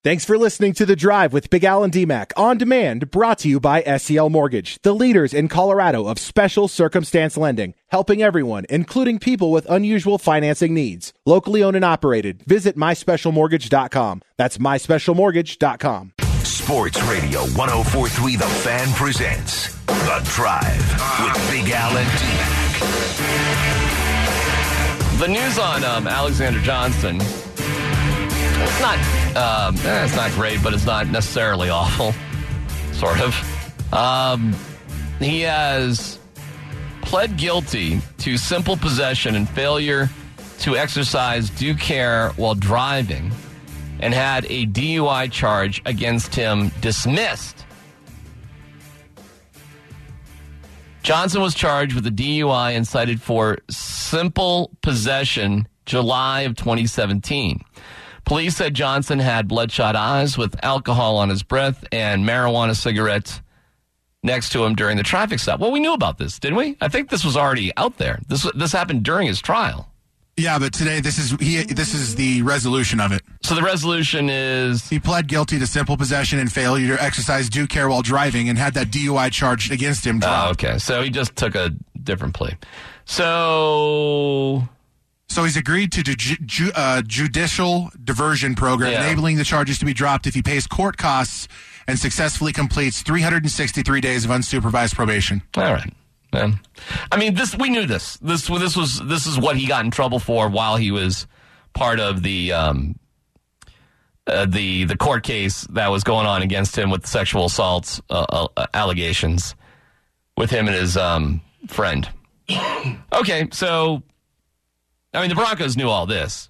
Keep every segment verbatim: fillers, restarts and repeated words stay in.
Thanks for listening to The Drive with Big Al and D-Mac on demand, brought to you by S C L Mortgage, the leaders in Colorado of special circumstance lending, helping everyone, including people with unusual financing needs. Locally owned and operated. Visit my special mortgage dot com. That's my special mortgage dot com. Sports Radio one oh four point three The Fan presents The Drive with Big Al and D-Mac. The news on um, Alexander Johnson, it's not, um, eh, it's not great, but it's not necessarily awful, sort of. Um, he has pled guilty to simple possession and failure to exercise due care while driving, and had a D U I charge against him dismissed. Johnson was charged with a D U I and cited for simple possession July of twenty seventeen. Police said Johnson had bloodshot eyes with alcohol on his breath and marijuana cigarettes next to him during the traffic stop. Well, we knew about this, didn't we? I think this was already out there. This this happened during his trial. Yeah, but today this is he. This is the resolution of it. So the resolution is he pled guilty to simple possession and failure to exercise due care while driving, and had that D U I charge against him dropped. Oh, okay, so he just took a different plea. So, so he's agreed to the ju- ju- uh, judicial diversion program, yeah. enabling the charges to be dropped if he pays court costs and successfully completes three hundred sixty-three days of unsupervised probation. All right. Man. I mean, this we knew this. This this was this is what he got in trouble for while he was part of the um, uh, the the court case that was going on against him with sexual assaults uh, uh, allegations with him and his um, friend. Okay, so I mean, the Broncos knew all this.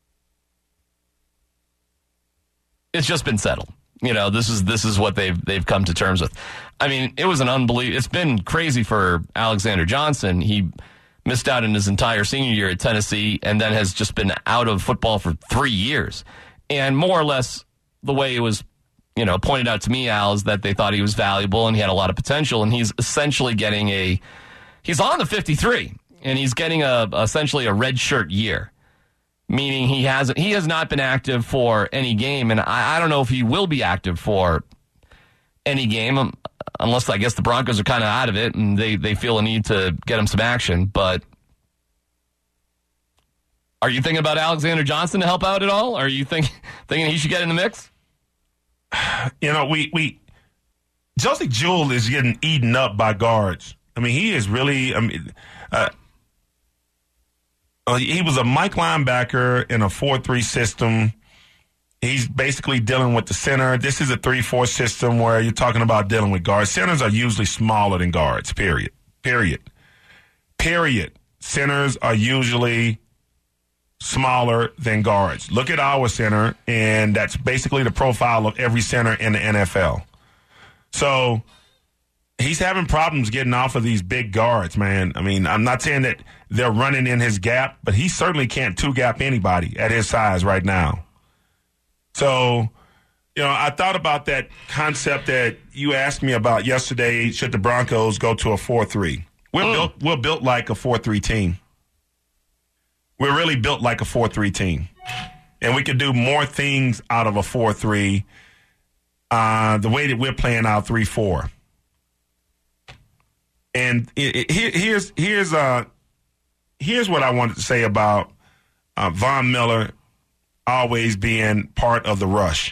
It's just been settled. You know, this is this is what they've they've come to terms with. I mean, it was an unbelievable. It's been crazy for Alexander Johnson. He missed out in his entire senior year at Tennessee, and then has just been out of football for three years. And more or less, the way it was, you know, pointed out to me, Al, is that they thought he was valuable and he had a lot of potential, and he's essentially getting a. He's on the fifty-three, and he's getting a essentially a red shirt year. Meaning he hasn't, he has not been active for any game, and I, I don't know if he will be active for any game, um, unless I guess the Broncos are kind of out of it and they, they feel a need to get him some action. But are you thinking about Alexander Johnson to help out at all? Are you think, thinking he should get in the mix? You know, we we Josey Jewell is getting eaten up by guards. I mean, he is really. I mean. Uh, He was a Mike linebacker in a four three system. He's basically dealing with the center. This is a three four system where you're talking about dealing with guards. Centers are usually smaller than guards, period. Period. Period. Centers are usually smaller than guards. Look at our center, and that's basically the profile of every center in the N F L. So he's having problems getting off of these big guards, man. I mean, I'm not saying that they're running in his gap, but he certainly can't two-gap anybody at his size right now. So, you know, I thought about that concept that you asked me about yesterday, should the Broncos go to a four three. We're, mm. built, we're built like a four three team. We're really built like a four three team. And we could do more things out of a four three uh, the way that we're playing out three four. And it, it, here, here's here's uh here's what I wanted to say about uh, Von Miller always being part of the rush.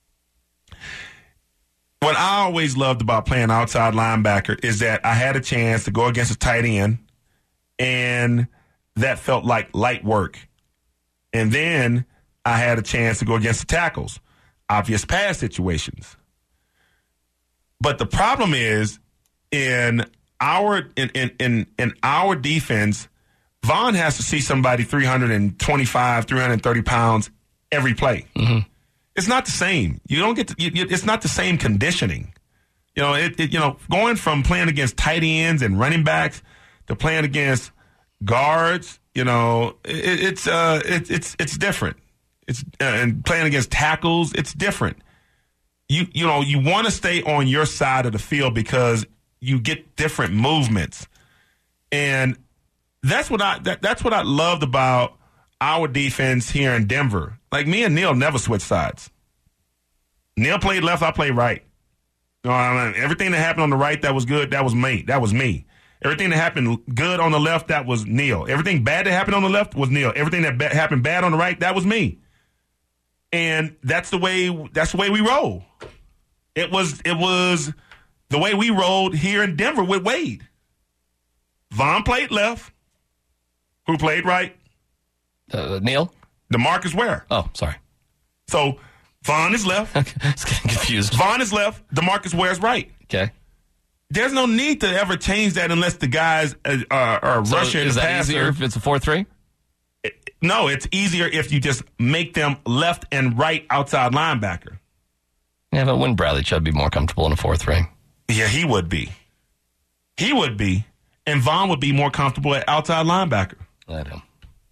What I always loved about playing outside linebacker is that I had a chance to go against a tight end, and that felt like light work. And then I had a chance to go against the tackles, obvious pass situations. But the problem is in Our in, in, in, in our defense, Von has to see somebody three twenty-five, three thirty pounds every play. Mm-hmm. It's not the same. You don't get to, you, you, it's not the same conditioning. You know, it, it you know, going from playing against tight ends and running backs to playing against guards, you know, it, it's uh it, it's it's different. It's uh, and playing against tackles, it's different. You you know, you want to stay on your side of the field because you get different movements. And that's what I that, that's what I loved about our defense here in Denver. Like, me and Neil never switch sides. Neal played left, I played right. You know, I mean, everything that happened on the right that was good, that was me. That was me. Everything that happened good on the left, that was Neal. Everything bad that happened on the left was Neal. Everything that ba- happened bad on the right, that was me. And that's the way. That's the way we roll. It was. It was the way we rolled here in Denver with Wade. Von played left. Who played right? Uh, Neal? DeMarcus Ware. Oh, sorry. So Von is left. I was getting confused. Von is left. DeMarcus Ware's right. Okay. There's no need to ever change that unless the guys uh, are, are So rushing. is that passer. easier if it's a four three? No, it's easier if you just make them left and right outside linebacker. Yeah, but wouldn't Bradley Chubb be more comfortable in a four three? Yeah, he would be. He would be. And Von would be more comfortable at outside linebacker. I know.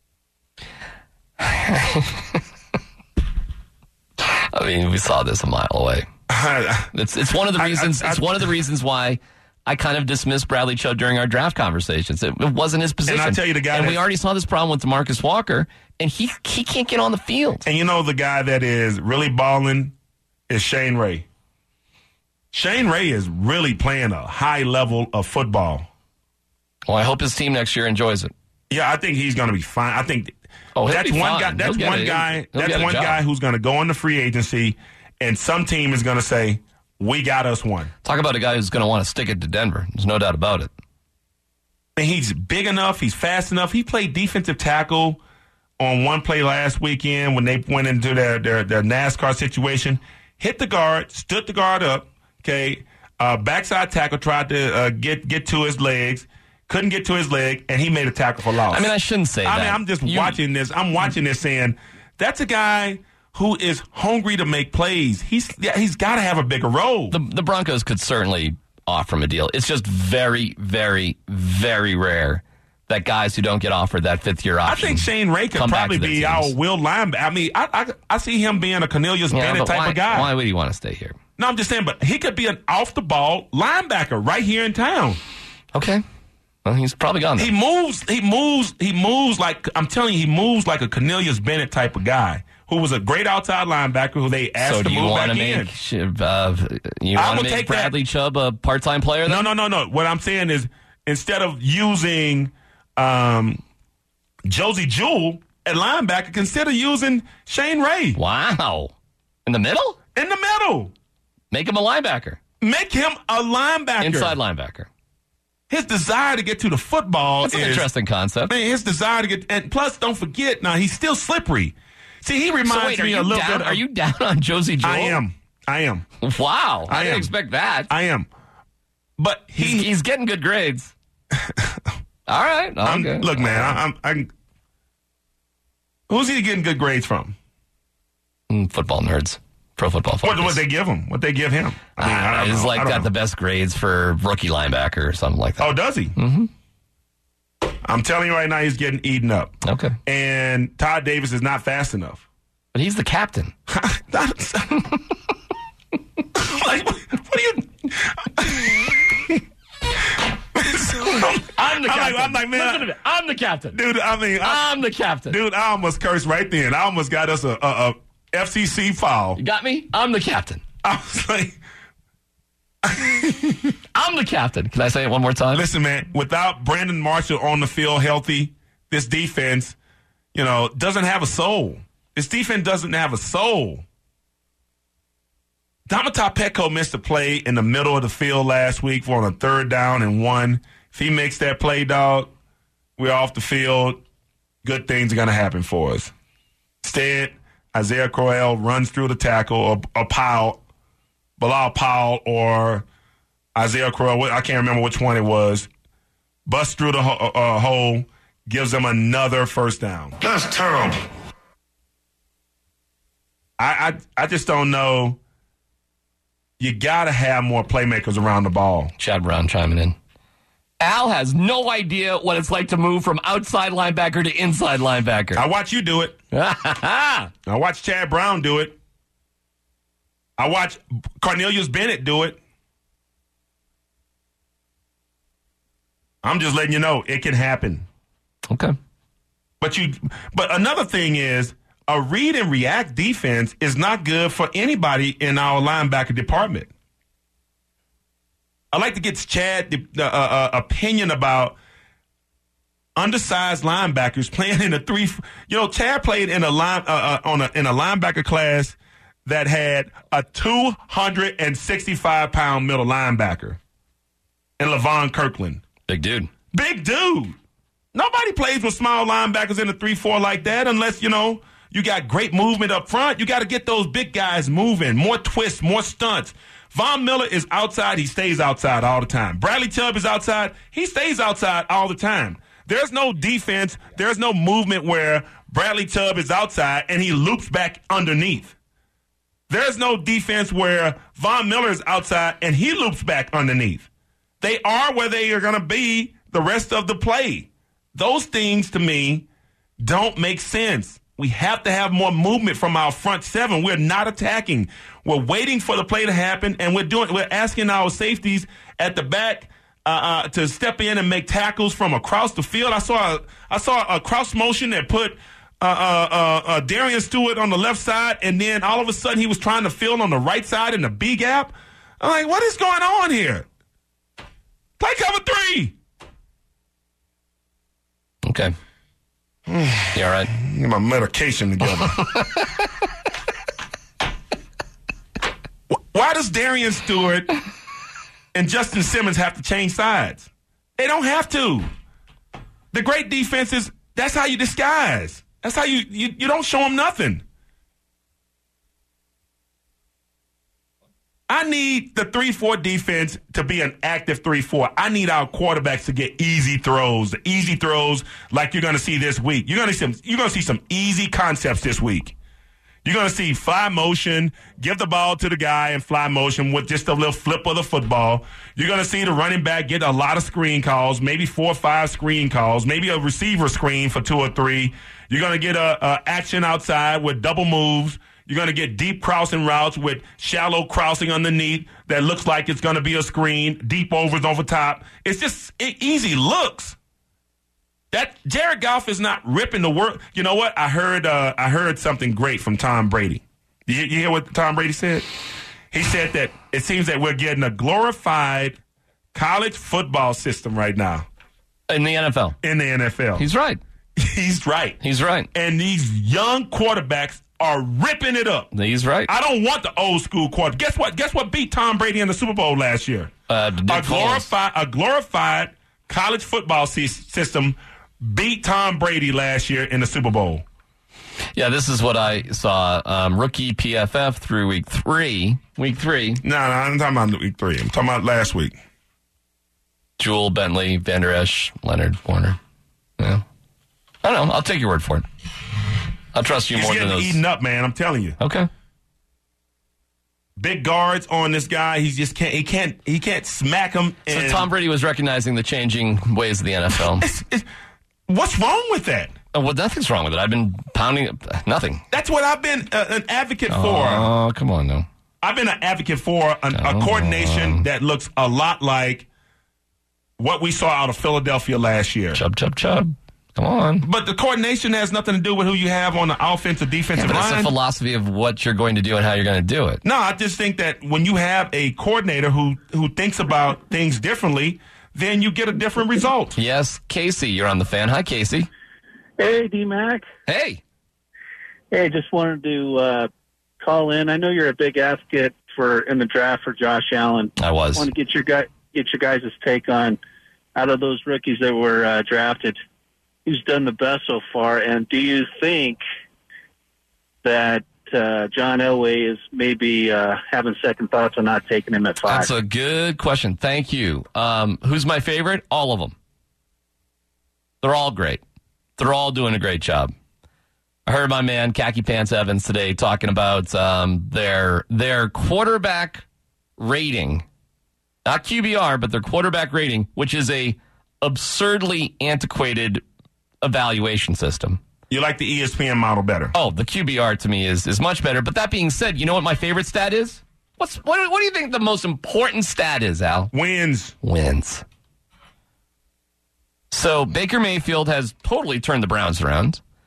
I mean, we saw this a mile away. It's it's one of the reasons. I, I, I, it's one of the reasons why I kind of dismissed Bradley Chubb during our draft conversations. It, it wasn't his position. And I tell you, the guy, and that, we already saw this problem with DeMarcus Walker, and he he can't get on the field. And you know, the guy that is really balling is Shane Ray. Shane Ray is really playing a high level of football. Well, I hope his team next year enjoys it. Yeah, I think he's going to be fine. I think oh, that's one guy. That's one guy. That's one guy who's going to go into free agency, and some team is going to say, "We got us one." Talk about a guy who's going to want to stick it to Denver. There's no doubt about it. And he's big enough. He's fast enough. He played defensive tackle on one play last weekend when they went into their their, their NASCAR situation. Hit the guard, stood the guard up. Okay, uh, backside tackle, tried to uh, get get to his legs. Couldn't get to his leg, and he made a tackle for loss. I mean, I shouldn't say I that. mean, I'm just you, watching this. I'm watching this saying, that's a guy who is hungry to make plays. He's yeah, he's got to have a bigger role. The, the Broncos could certainly offer him a deal. It's just very, very, very rare that guys who don't get offered that fifth-year option. I think Shane Ray could probably be our Will linebacker. I mean, I, I I see him being a Cornelius yeah, Bennett type why, of guy. Why would he want to stay here? No, I'm just saying, but he could be an off-the-ball linebacker right here in town. Okay. Well, he's probably gone there. He moves. He moves. He moves like I'm telling you. He moves like a Cornelius Bennett type of guy who was a great outside linebacker who they asked so to do you move want back to in. make uh, you I want will to make take Bradley that. Chubb a part-time player? Then? No, no, no, no. What I'm saying is instead of using um, Josie Jewell at linebacker, consider using Shane Ray. Wow, in the middle? In the middle. Make him a linebacker. Make him a linebacker. Inside linebacker. His desire to get to the football That's is an interesting concept. Man, his desire to get, and plus, don't forget, now he's still slippery. See, he reminds so wait, are me you a little down, bit. Of, are you down on Josie Jewell? I am. I am. Wow, I, I didn't am. expect that. I am. But he, he's, he's getting good grades. All right. I'm, Okay. look, man, I, I'm, I'm. Who's he getting good grades from? Mm, football nerds. Pro Football Focus. What what they give him? What they give him? I mean, I Uh, don't he's know. like I don't got know. the best grades for rookie linebacker or something like that. Oh, does he? Mm-hmm. I'm telling you right now, he's getting eaten up. Okay. And Todd Davis is not fast enough. But he's the captain. like, what are you? I'm the captain. I'm like, I'm like, man, Listen to me. I'm the captain. dude. I mean, I, I'm the captain. dude, I almost cursed right then. I almost got us a, a, a F C C foul. You got me? I'm the captain. I was like, I'm the captain. Can I say it one more time? listen, man, without Brandon Marshall on the field healthy, this defense, you know, doesn't have a soul. This defense doesn't have a soul. Damatar Petco missed a play in the middle of the field last week for on a third down and one. If he makes that play, dog, we're off the field. Good things are going to happen for us. Instead, Isaiah Crowell runs through the tackle, or, or Powell, Bilal Powell, or Isaiah Crowell. I can't remember which one it was. Busts through the ho- uh, hole, gives them another first down. That's terrible. I, I, I just don't know. You got to have more playmakers around the ball. Chad Brown chiming in. Al has no idea what it's like to move from outside linebacker to inside linebacker. I watch you do it. I watch Chad Brown do it. I watch Cornelius Bennett do it. I'm just letting you know it can happen. Okay. But you, but another thing is, a read and react defense is not good for anybody in our linebacker department. I'd like to get Chad's uh, uh, opinion about undersized linebackers playing in a three. You know, Chad played in a line uh, uh, on a in a linebacker class that had a two hundred sixty-five pound middle linebacker, and Levon Kirkland. Big dude. Big dude. Nobody plays with small linebackers in a three four like that unless, you know, you got great movement up front. You got to get those big guys moving, more twists, more stunts. Von Miller is outside. He stays outside all the time. Bradley Chubb is outside. He stays outside all the time. There's no defense. There's no movement where Bradley Chubb is outside and he loops back underneath. There's no defense where Von Miller is outside and he loops back underneath. They are where they are going to be the rest of the play. Those things, to me, don't make sense. We have to have more movement from our front seven. We're not attacking. We're waiting for the play to happen, and we're doing. We're asking our safeties at the back uh, uh, to step in and make tackles from across the field. I saw a, I saw a cross motion that put uh, uh, uh, uh, Darian Stewart on the left side, and then all of a sudden he was trying to field on the right side in the B gap. I'm like, what is going on here? Play cover three. Okay. You all right? Get my medication together. Why does Darian Stewart and Justin Simmons have to change sides? They don't have to. The great defenses, that's how you disguise. That's how you, you, you don't show them nothing. I need the three four defense to be an active three four. I need our quarterbacks to get easy throws, the easy throws like you're going to see this week. You're going to see some, you're going to see some easy concepts this week. You're going to see fly motion, give the ball to the guy and fly motion with just a little flip of the football. You're going to see the running back get a lot of screen calls, maybe four or five screen calls, maybe a receiver screen for two or three. You're going to get a, a action outside with double moves. You're going to get deep crossing routes with shallow crossing underneath that looks like it's going to be a screen, deep overs over top. It's just it, easy looks. That Jared Goff is not ripping the work. You know what? I heard uh, I heard something great from Tom Brady. You, you hear what Tom Brady said? He said that it seems that we're getting a glorified college football system right now. In the N F L. In the N F L. He's right. He's right. He's right. And these young quarterbacks are ripping it up. He's right. I don't want the old school quarterback. Guess what? Guess what beat Tom Brady in the Super Bowl last year? Uh, a glorified, a glorified college football system beat Tom Brady last year in the Super Bowl. Yeah, this is what I saw. Um, rookie P F F through week three. Week three. No, no, I'm talking about week three. I'm talking about last week. Jewel, Bentley, Van Der Esch, Leonard, Warner. Yeah. I don't know. I'll take your word for it. I'll trust you He's more than those. He's getting eaten up, man. I'm telling you. Okay. Big guards on this guy. He just can't. He can't. He can't smack him. So Tom Brady was recognizing the changing ways of the N F L. It's, it's, what's wrong with that? Oh, well, nothing's wrong with it. I've been pounding nothing. That's what I've been uh, an advocate oh, for. Oh, come on, no. I've been an advocate for an, a coordination on. that looks a lot like what we saw out of Philadelphia last year. Chub, chub, chub. Come on. But the coordination has nothing to do with who you have on the offensive, defensive yeah, but line. It's a philosophy of what you're going to do and how you're going to do it. No, I just think that when you have a coordinator who, who thinks about things differently, then you get a different result. Yes, Casey, you're on the fan. Hi, Casey. Hey, D-Mac. Hey. Hey, just wanted to uh, call in. I know you're a big advocate for in the draft for Josh Allen. I was. I want to get your guy, get your guys' take on out of those rookies that were uh, drafted, who's done the best so far, and do you think that uh, John Elway is maybe uh, having second thoughts on not taking him at five? That's a good question. Thank you. Um, who's my favorite? All of them. They're all great. They're all doing a great job. I heard my man Khaki Pants Evans today talking about um, their their quarterback rating, not Q B R, but their quarterback rating, which is a absurdly antiquated evaluation system. You like the E S P N model better? Oh, the Q B R to me is is much better. But that being said, you know what my favorite stat is? What's what? What do you think the most important stat is, Al? Wins. Wins. So Baker Mayfield has totally turned the Browns around.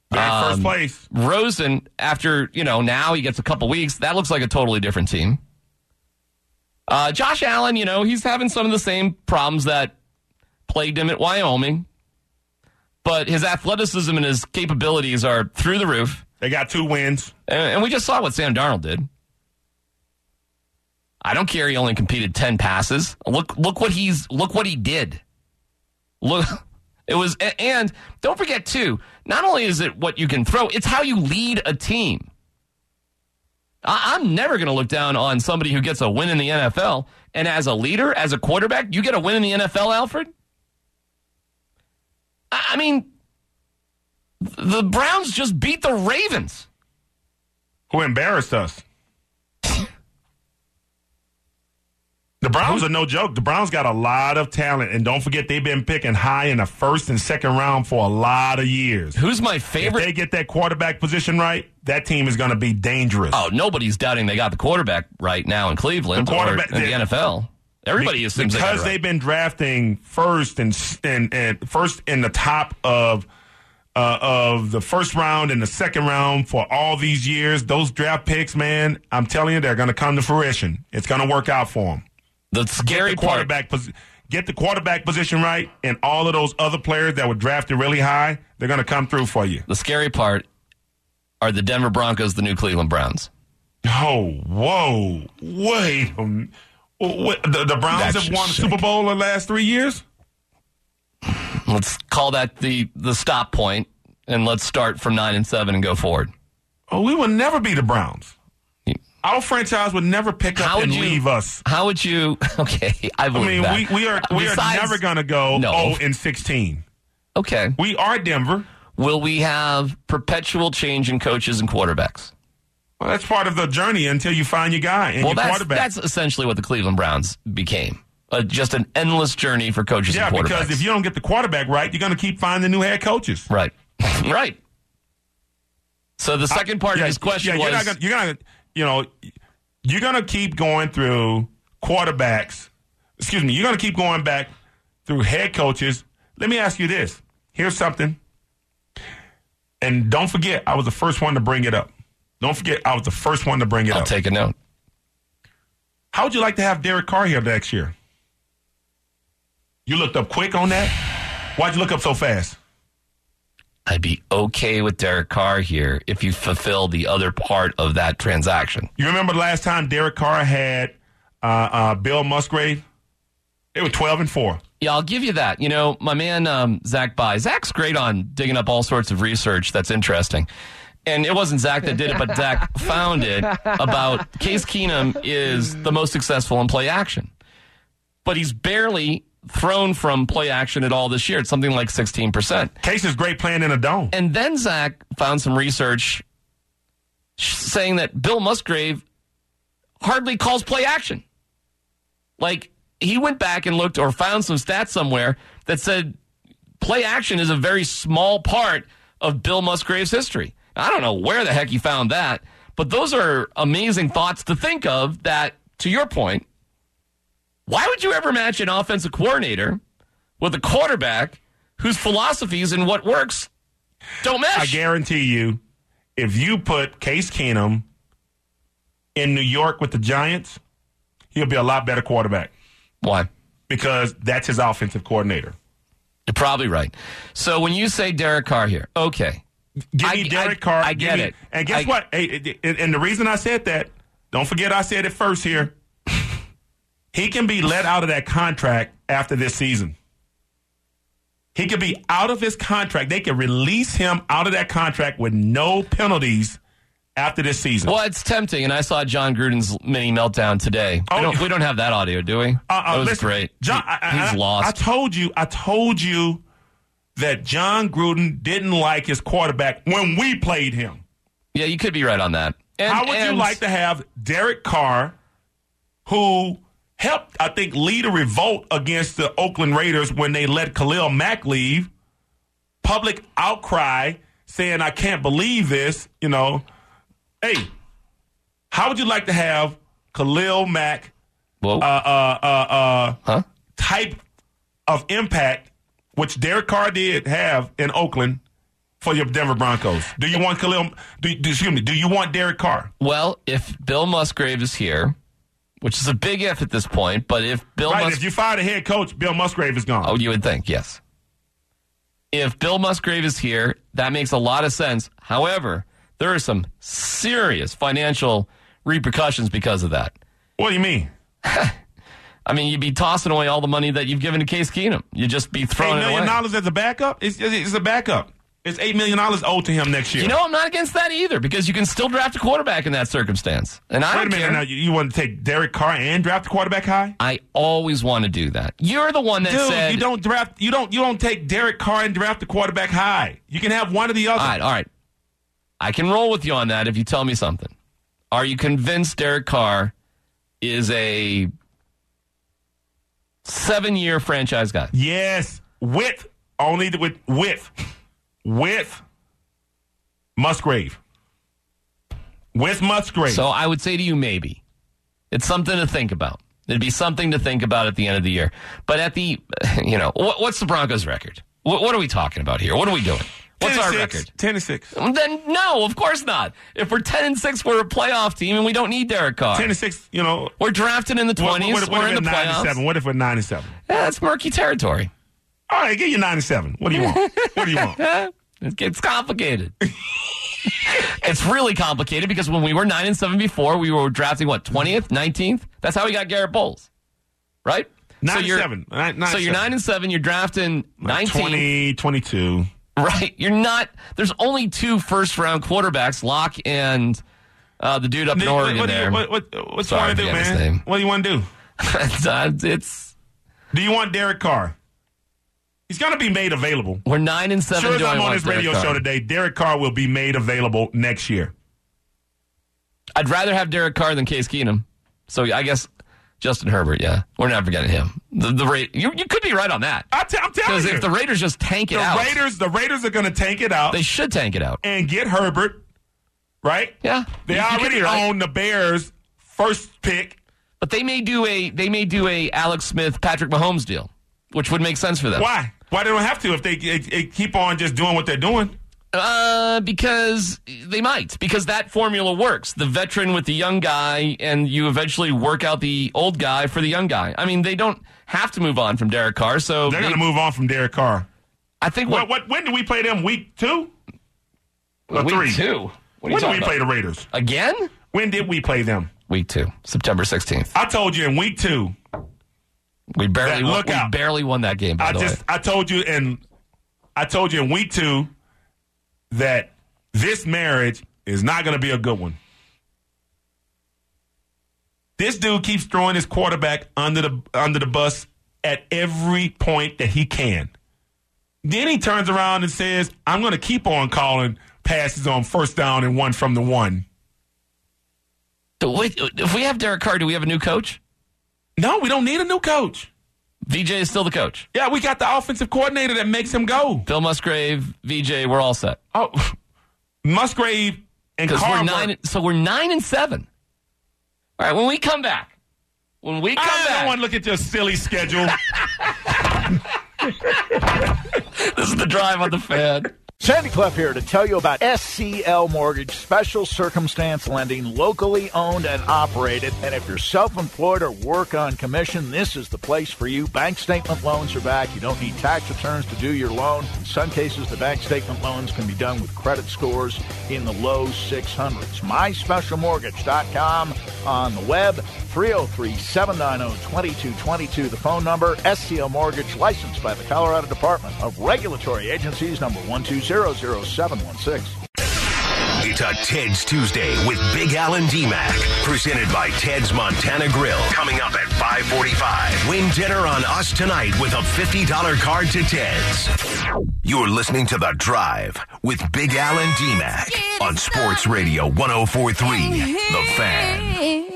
Back Um, first place. Rosen, after, you know, now he gets a couple weeks, that looks like a totally different team. Uh, Josh Allen, you know, he's having some of the same problems that plagued him at Wyoming. But his athleticism and his capabilities are through the roof. They got two wins. And, and we just saw what Sam Darnold did. I don't care he only competed ten passes. Look look what he's look what he did. Look it was and don't forget too, not only is it what you can throw, it's how you lead a team. I, I'm never going to look down on somebody who gets a win in the N F L. And as a leader, as a quarterback, you get a win in the N F L, Alfred? I, I mean, the Browns just beat the Ravens. Who embarrassed us. The Browns are no joke. The Browns got a lot of talent, and don't forget they've been picking high in the first and second round for a lot of years. Who's my favorite? If they get that quarterback position right, that team is going to be dangerous. Oh, nobody's doubting they got the quarterback right now in Cleveland The quarterback- or in the they- N F L. Everybody Be- assumes they got because it right. they've been drafting first and and, and first in the top of uh, of the first round and the second round for all these years. Those draft picks, man, I'm telling you, they're going to come to fruition. It's going to work out for them. The scary Get the part. quarterback posi- get the quarterback position right, and all of those other players that were drafted really high, they're going to come through for you. The scary part are the Denver Broncos, the new Cleveland Browns. Oh, whoa, wait a minute. What, the, the Browns That's have won the sick. Super Bowl in the last three years? Let's call that the the stop point, and let's start from nine and seven and go forward. Oh, we will never be the Browns. Our franchise would never pick up How would and you leave us. How would you? Okay, I I believe mean, that. we, we are we Besides- are never going to go No. oh and sixteen. Okay. We are Denver. Will we have perpetual change in coaches and quarterbacks? Well, that's part of the journey until you find your guy and Well, your that's, quarterback. that's essentially what the Cleveland Browns became. Uh, just an endless journey for coaches yeah, and quarterbacks. because if you don't get the quarterback right, you're going to keep finding new head coaches. Right. Right. So the second part yeah, of his question yeah, was... you're not gonna, you're gonna, you know, you're going to keep going through quarterbacks. Excuse me. You're going to keep going back through head coaches. Let me ask you this. Here's something. And don't forget, I was the first one to bring it up. Don't forget, I was the first one to bring it I'll up. take a note. How would you like to have Derek Carr here next year? You looked up quick on that? Why'd you look up so fast? I'd be okay with Derek Carr here if you fulfill the other part of that transaction. You remember the last time Derek Carr had uh, uh, Bill Musgrave? They were twelve and four. Yeah, I'll give you that. You know, my man um, Zach By. Zach's great on digging up all sorts of research that's interesting. And it wasn't Zach that did it, but Zach found it about Case Keenum is the most successful in play action. But he's barely thrown from play action at all this year. It's something like sixteen percent. Case is great playing in a dome. And then Zach found some research saying that Bill Musgrave hardly calls play action. Like, he went back and looked or found some stats somewhere that said play action is a very small part of Bill Musgrave's history. I don't know where the heck he found that, but those are amazing thoughts to think of that, to your point, why would you ever match an offensive coordinator with a quarterback whose philosophies and what works don't mesh? I guarantee you, if you put Case Keenum in New York with the Giants, he'll be a lot better quarterback Why? because that's his offensive coordinator. You're probably right. So when you say Derek Carr here, okay. Give I- me Derek I- Carr. I give get me- it. And guess I- what? Hey, and and the reason I said that, don't forget I said it first here. He can be let out of that contract after this season. He could be out of his contract. They could release him out of that contract with no penalties after this season. Well, it's tempting, and I saw John Gruden's mini meltdown today. Oh, we, don't, we don't have that audio, do we? Uh, uh, that was listen, great. John, He- I, he's I, lost. I told you, I told you that John Gruden didn't like his quarterback when we played him. yeah, you could be right on that. And, How would and you like to have Derek Carr, who helped, I think, lead a revolt against the Oakland Raiders when they let Khalil Mack leave, public outcry saying, I can't believe this, you know. Hey, how would you like to have Khalil Mack Whoa. uh, uh, uh, uh, huh? type of impact, which Derek Carr did have in Oakland, for your Denver Broncos? Do you want Khalil? Do, do, excuse me. Do you want Derek Carr? Well, if Bill Musgrave is here, which is a big if at this point, but if Bill right, Mus- if you fire the head coach, Bill Musgrave is gone. Oh, you would think, yes. If Bill Musgrave is here, that makes a lot of sense. However, there are some serious financial repercussions because of that. What do you mean? I mean, you'd be tossing away all the money that you've given to Case Keenum. You'd just be throwing eight it away. million dollars as a backup? It's, it's a backup. It's eight million dollars owed to him next year. You know, I'm not against that either because you can still draft a quarterback in that circumstance. And I Wait don't a minute. care. Now, you, you want to take Derek Carr and draft a quarterback high? I always want to do that. You're the one that Dude, said you don't draft. You don't. You don't take Derek Carr and draft the quarterback high. You can have one or the other. All right, all right. I can roll with you on that if you tell me something. Are you convinced Derek Carr is a seven-year franchise guy? Yes, with only with with with Musgrave. With Musgrave. So I would say to you, maybe. It's something to think about. It'd be something to think about at the end of the year. But at the, you know, what, what's the Broncos' record? What, what are we talking about here? What are we doing? What's our six, record? Ten and six. Then no, of course not. If we're ten and six, we're a playoff team, and we don't need Derek Carr. Ten and six. You know, We're drafted in the what, twenties. what, what, what we're if in the we're nine and playoffs. seven? What if we're nine and seven? Yeah, that's murky territory. All right, get you nine and seven. What do you want? What do you want? It gets complicated. It's really complicated because when we were nine and seven before, we were drafting what twentieth, nineteenth. That's how we got Garrett Bowles, right? Nine so and you're, seven. Nine, nine so and you're seven. nine and seven. You're drafting nineteen, twenty, twenty-two. right? You're not. There's only two first round quarterbacks, Locke and uh, the dude up in What, Oregon. what, do there, you, what, what, what Sorry, you want to do, I forget his man? name. What do you want to do? it's, uh, it's Do you want Derek Carr? He's going to be made available. we're nine and seven. Sure as do I I'm on want this Derek radio Carr? show today, Derek Carr will be made available next year. I'd rather have Derek Carr than Case Keenum. So I guess Justin Herbert, yeah. We're never forgetting him. The, the Ra- you, you could be right on that. I t- I'm telling Because you. if the Raiders just tank it the out, Raiders, the Raiders are going to tank it out they should tank it out. and get Herbert, right? Yeah. They You- you could already be right. own the Bears' first pick. But they may do a they may do a Alex Smith, Patrick Mahomes deal, which would make sense for them. Why? Why they don't have to if they, they, they keep on just doing what they're doing? Uh, because they might. Because that formula works. The veteran with the young guy, and you eventually work out the old guy for the young guy. I mean, they don't have to move on from Derek Carr, so They're they- going to move on from Derek Carr. I think What, what, what? When do we play them? Week two or week three? two. What are you When did talking we play about? the Raiders? Again? When did we play them? Week two, September sixteenth. I told you in week two. We barely That- won, look we out. barely won that game. By I the just way, I told you in I told you in week two that this marriage is not going to be a good one. This dude keeps throwing his quarterback under the under the bus at every point that he can. Then he turns around and says, "I'm going to keep on calling passes on first down and one from the one." So wait, if we have Derek Carr, do we have a new coach? No, we don't need a new coach. V J is still the coach. Yeah, we got the offensive coordinator that makes him go. Bill Musgrave, V J, we're all set. Oh, Musgrave and Because Carr. we're nine, so we're nine and seven. All right, when we come back, when we come I back, don't want to look at your silly schedule. this is the Drive on the Fan. Sandy Clough here to tell you about S C L Mortgage, special circumstance lending, locally owned and operated. And if you're self-employed or work on commission, this is the place for you. Bank statement loans are back. You don't need tax returns to do your loan. In some cases, the bank statement loans can be done with credit scores in the low six hundreds. my special mortgage dot com on the web, three oh three, seven nine oh, two two two two, the phone number. S C L Mortgage, licensed by the Colorado Department of Regulatory Agencies, number one two zero zero seven one six. It's a Ted's Tuesday with Big Al and D-Mac, presented by Ted's Montana Grill. Coming up at five forty-five. Win dinner on us tonight with a fifty dollars card to Ted's. You're listening to The Drive with Big Al and D-Mac on Sports Radio one oh four point three, The Fan.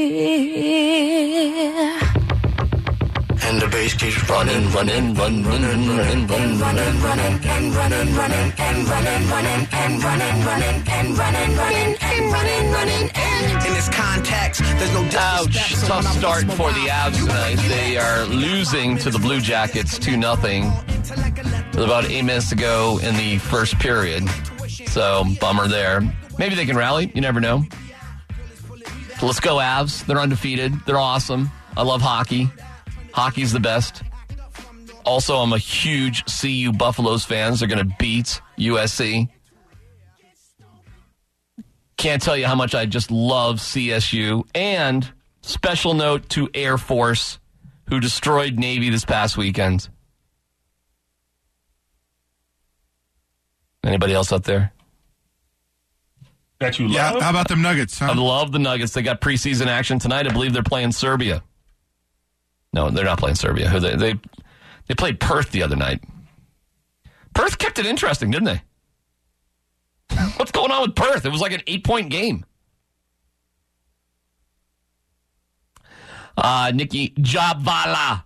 And the bass keeps running, running, run, running, running, run, running, running, and running, running, and running, running, and running, running, and running, running, and running, running, and in this context, there's no Ouch. Tough start for the Avs tonight. They are losing to the Blue Jackets two nothing. with about eight minutes to go in the first period. So, bummer there. Maybe they can rally. You never know. So let's go, Avs. They're undefeated. They're awesome. I love hockey. Hockey's the best. Also, I'm a huge C U Buffaloes fan. They're going to beat U S C. Can't tell you how much I just love C S U. And special note to Air Force, who destroyed Navy this past weekend. Anybody else out there? That you Yeah, love? how about them Nuggets? Huh? I love the Nuggets. They got preseason action tonight. I believe they're playing Serbia. No, they're not playing Serbia. Who They they, they played Perth the other night. Perth kept it interesting, didn't they? What's going on with Perth? It was like an eight-point game. Uh, Nikki Jabvala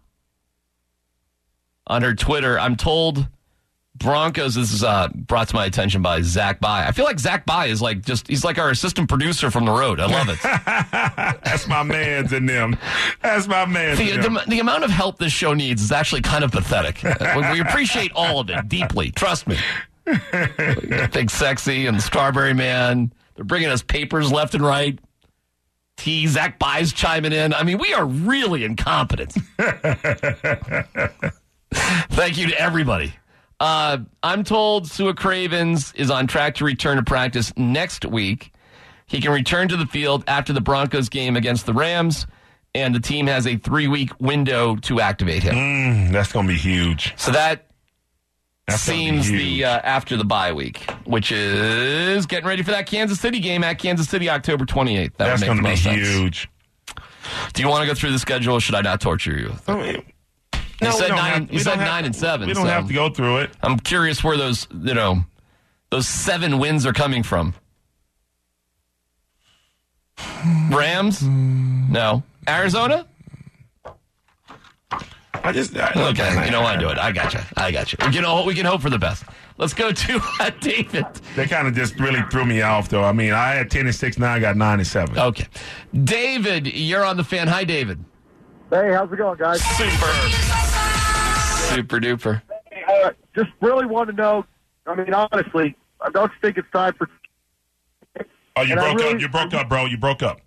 on her Twitter. I'm told Broncos, this is uh, brought to my attention by Zach By. I feel like Zach By is like just, he's like our assistant producer from the road. I love it. That's my man's in them. That's my man's The, in them. the, the amount of help this show needs is actually kind of pathetic. we, we appreciate all of it deeply. Trust me. Big Sexy and the Strawberry Man. They're bringing us papers left and right. T. Zach By's chiming in. I mean, we are really incompetent. Thank you to everybody. Uh, I'm told Sua Cravens is on track to return to practice next week. He can return to the field after the Broncos game against the Rams, and the team has a three-week window to activate him. Mm, that's going to be huge. So that That's gonna be seems huge. the uh, after the bye week, which is getting ready for that Kansas City game at Kansas City, October twenty-eighth. That That's would make going to the be most sense. huge. Do you want to go through the schedule, or should I not torture you? I mean, You no, we said don't nine. have- You we said don't have- nine and seven. We don't so have to go through it. I'm curious where those, you know, those seven wins are coming from. Rams? No. Arizona? I just I, Okay, you don't want to do it. I got you. I got you. We can, we can hope for the best. Let's go to uh, David. They kind of just really threw me off, though. I mean, I had ten and six, now I got nine and seven. Okay. David, you're on the fan. Hi, David. Hey, how's it going, guys? Super. Super duper. Uh, just really want to know, I mean, honestly, I don't think it's time for... Oh, you And I broke really- up. You broke up, bro. You broke up.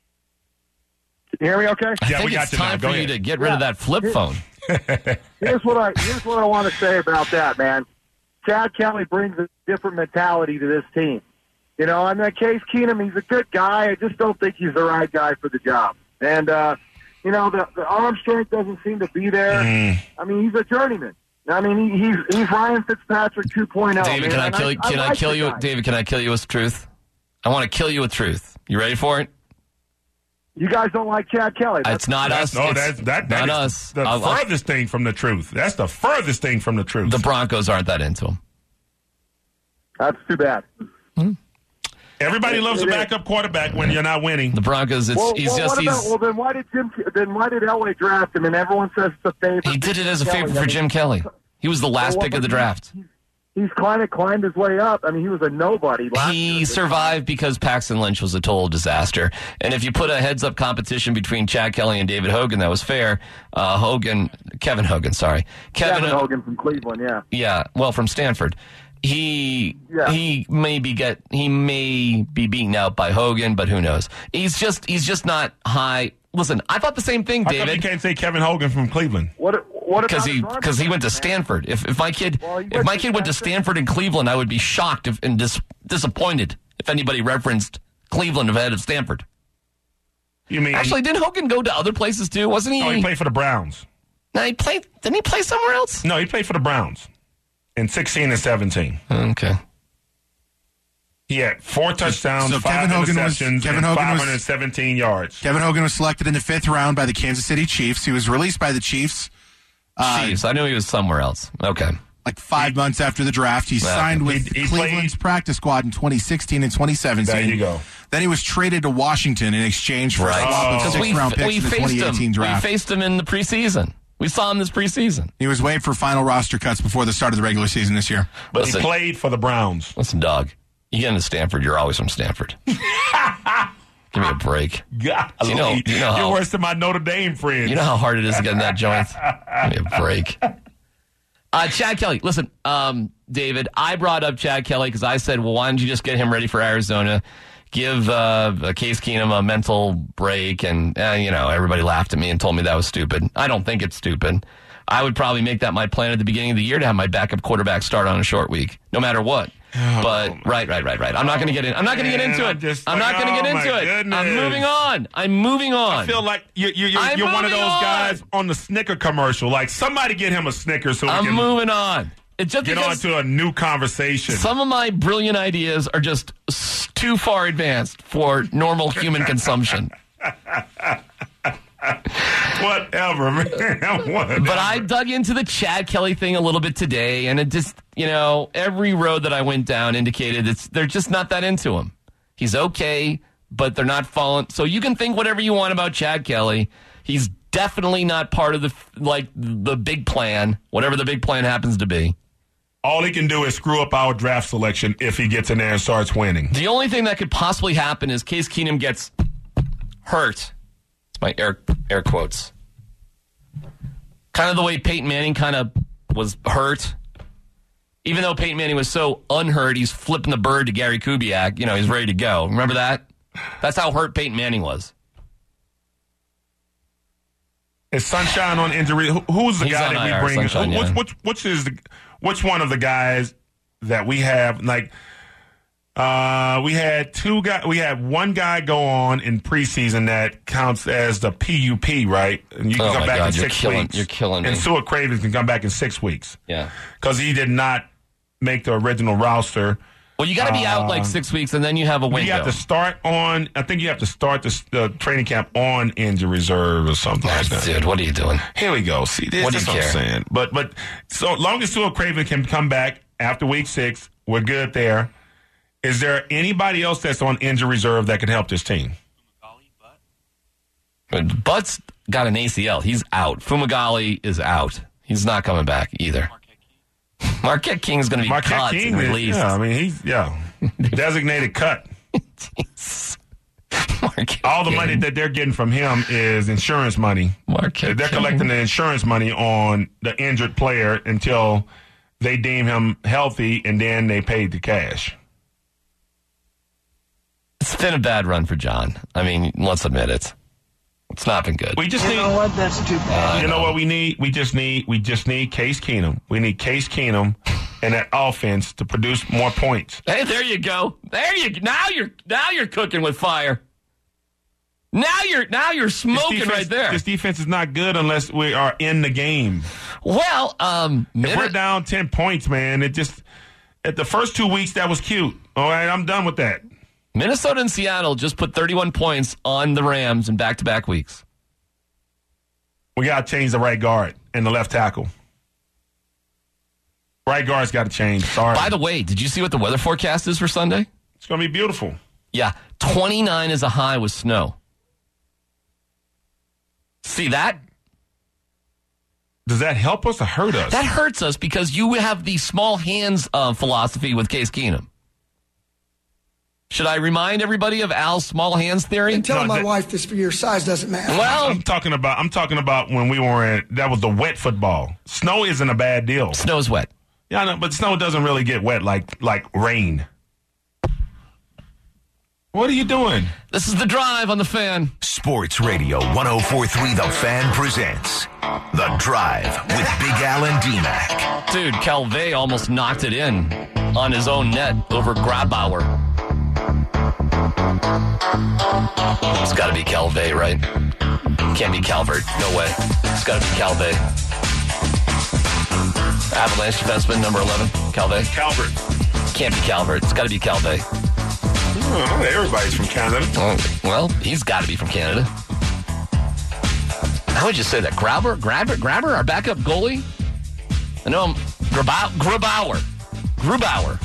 Can you hear me okay? I Yeah, think we got it's you now. time Go for you ahead. to get rid of that flip phone. Here's what I here's what I want to say about that, man. Chad Kelly brings a different mentality to this team. You know, I mean, Case Keenum, he's a good guy. I just don't think he's the right guy for the job. And, uh, you know, the, the arm strength doesn't seem to be there. Mm. I mean, he's a journeyman. I mean, he, he's he's Ryan Fitzpatrick two point oh. David, man. can I And kill you? Can I like kill the you? guy. David, can I kill you with truth? I want to kill you with truth. You ready for it? You guys don't like Chad Kelly. It's not us. No, It's that's that, that not is us. the I'll- I'll- furthest thing from the truth. That's the furthest thing from the truth. the Broncos aren't that into him. That's too bad. Everybody loves a It is. backup quarterback when you're not winning. The Broncos, it's Well, he's well, just what about, he's well, then why did Jim? Then why did Elway draft him? And everyone says it's a favor. he did it as a Kelly. favor I for mean, Jim Kelly. He was the last well, pick of the but draft. He's, he's kind of climbed his way up. I mean, he was a nobody. Last year. He survived because Paxton Lynch was a total disaster. And if you put a heads-up competition between Chad Kelly and David Hogan, that was fair. Uh, Hogan, Kevin Hogan, sorry, Kevin, Kevin, Hogan from Cleveland. Yeah. yeah, well, from Stanford. He Yeah. he may be get he may be beaten out by Hogan, but who knows? He's just he's just not high. Listen, I thought the same thing, How come you David, can't say Kevin Hogan from Cleveland? What? What? because about he his arm because he went to strength, man? Stanford. If if my kid Well, he if went my to kid went to Stanford. Stanford and Cleveland, I would be shocked if, and dis, disappointed if anybody referenced Cleveland ahead of Stanford. You mean Actually, didn't Hogan go to other places too? Wasn't he? No, he played for the Browns. No, he played. Didn't he play somewhere else? No, he played for the Browns in sixteen and seventeen. Okay. He had four touchdowns, so five Kevin Hogan was- interceptions, Kevin and Hogan was- five hundred seventeen yards. Kevin Hogan was selected in the fifth round by the Kansas City Chiefs. He was released by the Chiefs uh, Chiefs. I knew he was somewhere else. Okay. like five months after the draft. He signed with He- he Cleveland's played- practice squad in twenty sixteen and twenty seventeen. There you go. Then he was traded to Washington in exchange for Right. a swap Oh. of Because six we round picks we in the faced twenty him. eighteen We draft. faced him in the preseason. We saw him this preseason. He was waived for final roster cuts before the start of the regular season this year. But Listen. he played for the Browns. Listen, dog. You get into Stanford, you're always from Stanford. Give me a break. God, You know- you know how- you're worse than my Notre Dame friends. You know how hard it is to get in that joint? Give me a break. Uh, Chad Kelly, listen, um, David, I brought up Chad Kelly because I said, well, why don't you just get him ready for Arizona? Give uh, Case Keenum a mental break, and, uh, you know, everybody laughed at me and told me that was stupid. I don't think it's stupid. I would probably make that my plan at the beginning of the year to have my backup quarterback start on a short week, no matter what. Oh, but right, right, right, right. I'm not going to get in. I'm not going to get into it. Just I'm like, not going to oh, get into my it. goodness. I'm moving on. I'm moving on. I feel like you're, you're, you're, I'm you're one of those moving on. guys on the Snicker commercial. Like, somebody get him a Snicker so we I'm can moving on. It just get on because to a new conversation. some of my brilliant ideas are just s- too far advanced for normal human consumption. Whatever, man. Whatever. But I dug into the Chad Kelly thing a little bit today, and it just, you know, every road that I went down indicated it's they're just not that into him. He's okay, but they're not falling. So you can think whatever you want about Chad Kelly. He's definitely not part of the like the big plan, whatever the big plan happens to be. All he can do is screw up our draft selection if he gets in there and starts winning. The only thing that could possibly happen is Case Keenum gets hurt. It's my air air quotes. Kind of the way Peyton Manning kind of was hurt. Even though Peyton Manning was so unhurt, he's flipping the bird to Gary Kubiak. You know, he's ready to go. Remember that? That's how hurt Peyton Manning was. Is Sunshine on injury? Who, who's the He's guy on that I R, we bring? Sunshine, in? Which, yeah. which, which is the which one of the guys that we have? Like, uh, we had two guys. We had one guy go on in preseason that counts as the P U P, right? And you can Oh come my back God, in you're six killing- weeks. you're killing me. And Sua Cravens can come back in six weeks. Yeah. Because he did not make the original roster. Well, you got to be out like six weeks, and then you have a window. You have to start on. I think you have to start the uh, training camp on injury reserve or something like that. Dude, what are you doing? Here we go. See, this What do is you what I'm care? saying. But but so long as Sua Craven can come back after week six, we're good there. Is there anybody else that's on injury reserve that can help this team? Butts got an A C L. He's out. Fumagalli is out. He's not coming back either. Marquette King is going to be Marquette cut King and is- released. Yeah, I mean he's yeah designated cut. Marquette All the King. money that they're getting from him is insurance money. Marquette They're King. collecting the insurance money on the injured player until they deem him healthy, and then they pay the cash. It's been a bad run for John. I mean, let's admit it. It's not been good. We just You need. know what? That's too bad. You know what we need? We just need we just need Case Keenum. We need Case Keenum and that offense to produce more points. Hey, there you go. There you now you're now you're cooking with fire. Now you're now you're This smoking defense- right there. This defense is not good unless we are in the game. Well, um, If we're minute, down ten points, man, it just at the first two weeks that was cute. All right, I'm done with that. Minnesota and Seattle just put thirty-one points on the Rams in back-to-back weeks. We got to change the right guard and the left tackle. Right guard's got to change. Sorry. By the way, did you see what the weather forecast is for Sunday? It's going to be beautiful. Yeah, twenty-nine is a high with snow. See that? Does that help us or hurt us? That hurts us because you have the small hands uh, philosophy with Case Keenum. Should I remind everybody of Al's small hands theory? Tell No, my that- wife this for your size doesn't matter. Well, I'm talking about. I'm talking about when we were in. That was the wet football. Snow isn't a bad deal. snow's wet. Yeah, I know, but snow doesn't really get wet like like rain. What are you doing? This is The Drive on The Fan. Sports Radio one oh four point three The Fan presents The Drive with Big Al and D-Mac. Dude, Calvé almost knocked it in on his own net over Grabauer. It's got to be Calvé, right? Can't be Calvert. No way. It's got to be Calvé. Avalanche defenseman, number eleven, Calvé. Calvert. Can't be Calvert. It's got to be Calvé. Oh, everybody's from Canada. Oh, well, he's got to be from Canada. How would you say that? Grabber? Grabber? Grabber? Our backup goalie? I know him. Grabau- Grabauer. Grubauer.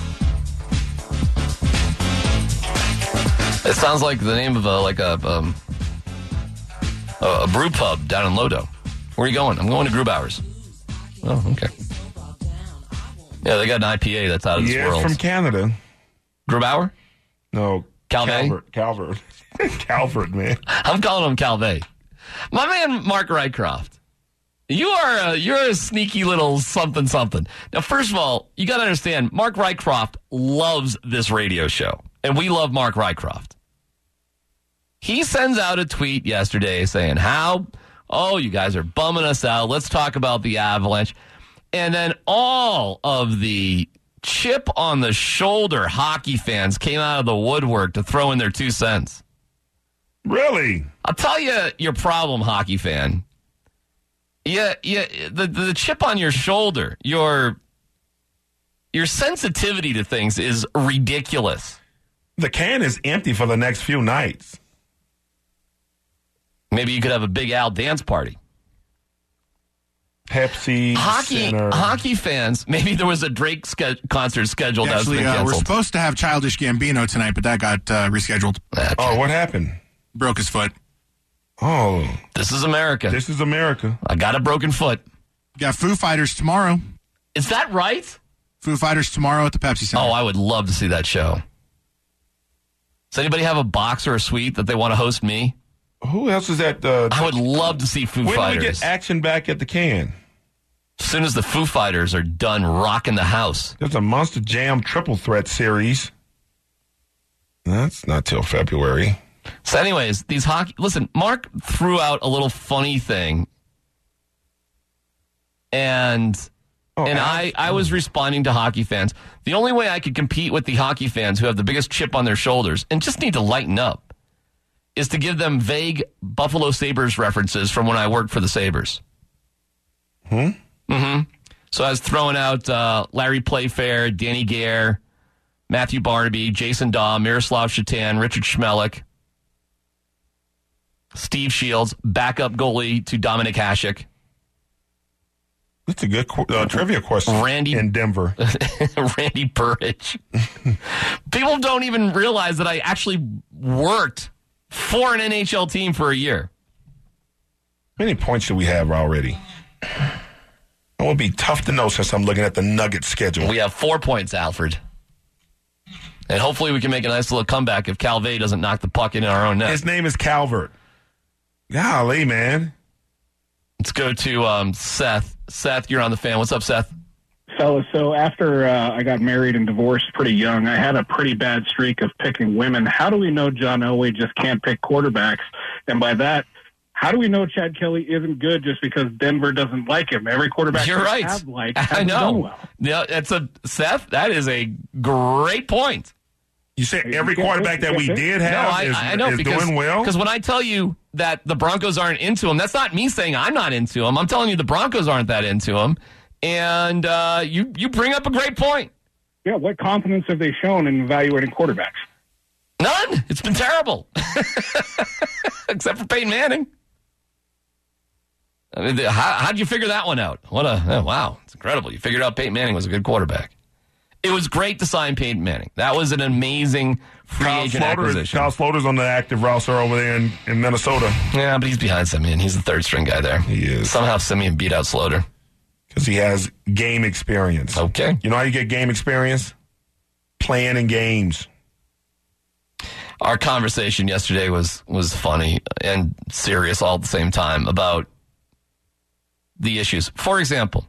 It sounds like the name of a like a um, a, a brew pub down in Lodo. Where are you going? I'm going to Grubauer's. Oh, okay. Yeah, they got an I P A that's out of this Yeah, world. from Canada. Grubauer? No, Calvé? Calvert. Calvert. Calvert, man. I'm calling him Calvé. My man, Mark Rycroft. You are a, you're a sneaky little something something. Now, first of all, you got to understand, Mark Rycroft loves this radio show, and we love Mark Rycroft. He sends out a tweet yesterday saying, how, oh, you guys are bumming us out. Let's talk about the Avalanche. And then all of the chip on the shoulder hockey fans came out of the woodwork to throw in their two cents. Really? I'll tell you your problem, hockey fan. Yeah, yeah, the the chip on your shoulder, your your sensitivity to things is ridiculous. The can is empty for the next few nights. Maybe you could have a Big Al dance party. Pepsi, hockey, Center. hockey fans. Maybe there was a Drake ske- concert scheduled. Actually, that's been uh, we're canceled. supposed to have Childish Gambino tonight, but that got uh, rescheduled. That's Oh, right. what happened? Broke his foot. Oh, This is America. this is America. I got a broken foot. Got Foo Fighters tomorrow. Is that right? Foo Fighters tomorrow at the Pepsi Center. Oh, I would love to see that show. Does anybody have a box or a suite that they want to host me? Who else is that? Uh, I would love to see Foo when Fighters. do we get action back at the can? As soon as the Foo Fighters are done rocking the house. There's a Monster Jam Triple Threat series. That's not till February. So anyways, these hockey... Listen, Mark threw out a little funny thing. And Oh, and Alex- I, I was responding to hockey fans. The only way I could compete with the hockey fans who have the biggest chip on their shoulders and just need to lighten up is to give them vague Buffalo Sabres references from when I worked for the Sabres. Hmm? Mm-hmm. So I was throwing out uh, Larry Playfair, Danny Gare, Matthew Barnaby, Jason Daw, Miroslav Shatan, Richard Schmelik, Steve Shields, backup goalie to Dominic Hasek. That's a good qu- uh, trivia question. Randy- in Denver. Randy Burridge. People don't even realize that I actually worked for an N H L team for a year. How many points do we have already? It would be tough to know since I'm looking at the Nuggets schedule. We have four points, Alfred. And hopefully we can make a nice little comeback if Calvé doesn't knock the puck in our own net. His name is Calvert. Golly, man. Let's go to um, Seth. Seth, you're on the fan. What's up, Seth? Fellas, so after uh, I got married and divorced pretty young, I had a pretty bad streak of picking women. How do we know John Elway just can't pick quarterbacks? And by that, how do we know Chad Kelly isn't good just because Denver doesn't like him? Every quarterback You're they right. have liked I hasn't done know. well. Yeah, that's a Seth. That is a great point. You said every quarterback that we did No, have I, is, I know is because doing well? because when I tell you that the Broncos aren't into him, that's not me saying I'm not into him. I'm telling you the Broncos aren't that into him, and uh, you you bring up a great point. Yeah, what confidence have they shown in evaluating quarterbacks? None. It's been terrible, except for Peyton Manning. I mean, the, how how'd you figure that one out? What a oh, wow! It's incredible. You figured out Peyton Manning was a good quarterback. It was great to sign Peyton Manning. That was an amazing free Kyle agent Sloter, acquisition. Kyle Sloter's on the active roster over there in, in Minnesota. Yeah, but he's behind Simeon. He's the third string guy there. He is. Somehow Simeon beat out Sloter. Because he has game experience. Okay. You know how you get game experience? Playing in games. Our conversation yesterday was was funny and serious all at the same time about the issues. For example,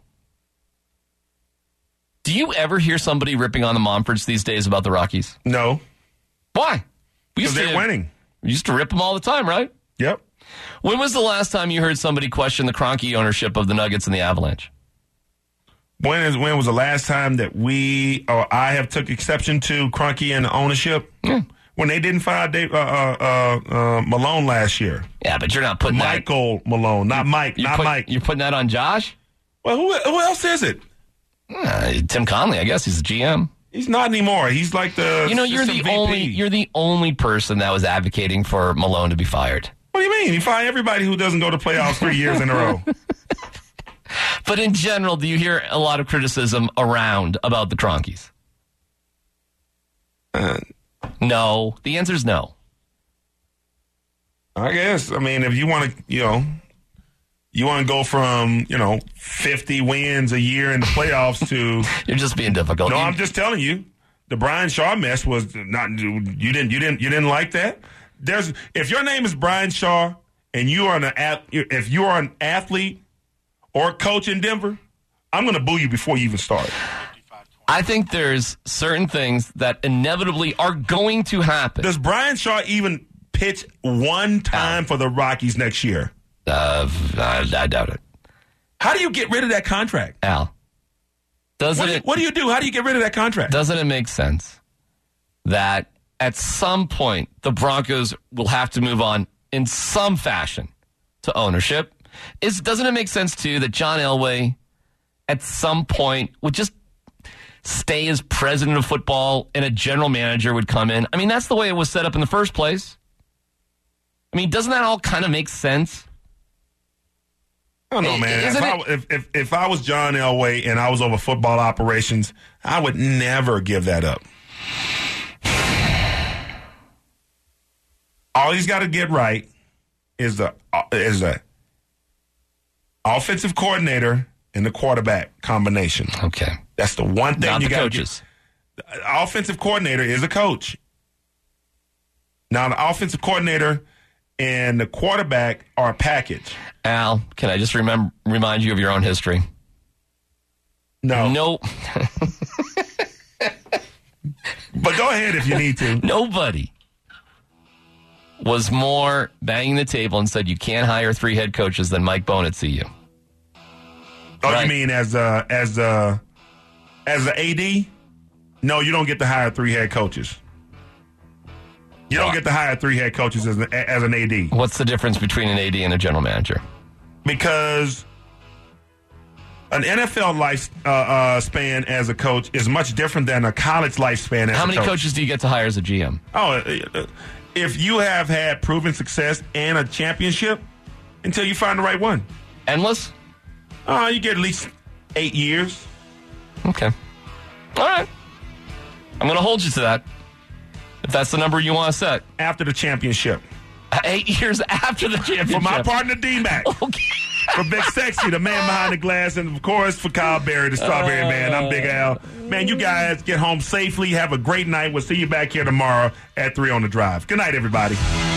do you ever hear somebody ripping on the Momfords these days about the Rockies? No. Why? We Because used they're to, winning. We used to rip them all the time, right? Yep. When was the last time you heard somebody question the Kroenke ownership of the Nuggets and the Avalanche? When is when was the last time that we or I have took exception to Kroenke and the ownership? Yeah. When they didn't fire Dave, uh, uh, uh, uh, Malone last year. Yeah, but you're not putting Michael Malone, not Mike, that, not put, Mike. You're putting that on Josh? Well, who, who else is it? Uh, Tim Conley, I guess he's the G M. He's not anymore. He's like the You know, you're the assistant V P. only you're the only person that was advocating for Malone to be fired. What do you mean? You fire everybody who doesn't go to playoffs three years in a row. But in general, do you hear a lot of criticism around about the Kroenkes? Uh, no. The answer is no. I guess. I mean, if you want to, you know, you want to go from, you know, fifty wins a year in the playoffs to You're just being difficult. No, You- I'm just telling you. The Brian Shaw mess was not you didn't you didn't you didn't like that? There's if your name is Brian Shaw and you are an ath- if you are an athlete or coach in Denver, I'm going to boo you before you even start. I think there's certain things that inevitably are going to happen. Does Brian Shaw even pitch one time uh, for the Rockies next year? Uh, I, I doubt it. How do you get rid of that contract? Al, doesn't what do, you, it, what do you do? How do you get rid of that contract? Doesn't it make sense that at some point the Broncos will have to move on in some fashion to ownership? Is Doesn't it make sense, too, that John Elway at some point would just stay as president of football and a general manager would come in? I mean, that's the way it was set up in the first place. I mean, doesn't that all kind of make sense? I don't know, man. If I, if, if, if I was John Elway and I was over football operations, I would never give that up. All he's got to get right is the is the offensive coordinator and the quarterback combination. Okay. That's the one thing Not you the got to coaches. get. The offensive coordinator is a coach. Now, the offensive coordinator and the quarterback are a package. Al, can I just remember, remind you of your own history? No. No. But go ahead if you need to. Nobody was more banging the table and said you can't hire three head coaches than Mike Bohn at C U. Oh, right? You mean as a, as a, as a A D? No, you don't get to hire three head coaches. You don't get to hire three head coaches as, a, as an A D. What's the difference between an A D and a general manager? Because an N F L life uh, uh, span as a coach is much different than a college lifespan as How a many coach. coaches do you get to hire as a G M? Oh, if you have had proven success and a championship until you find the right one. Endless? Oh, uh, you get at least eight years. Okay. All right. I'm going to hold you to that. If that's the number you want to set. After the championship. Eight years after the championship. For my partner, D-Mac. Okay. For Big Sexy, the man behind the glass. And, of course, for Kyle Berry, the Strawberry uh, Man. I'm Big Al. Man, you guys get home safely. Have a great night. We'll see you back here tomorrow at three on the Drive. Good night, everybody.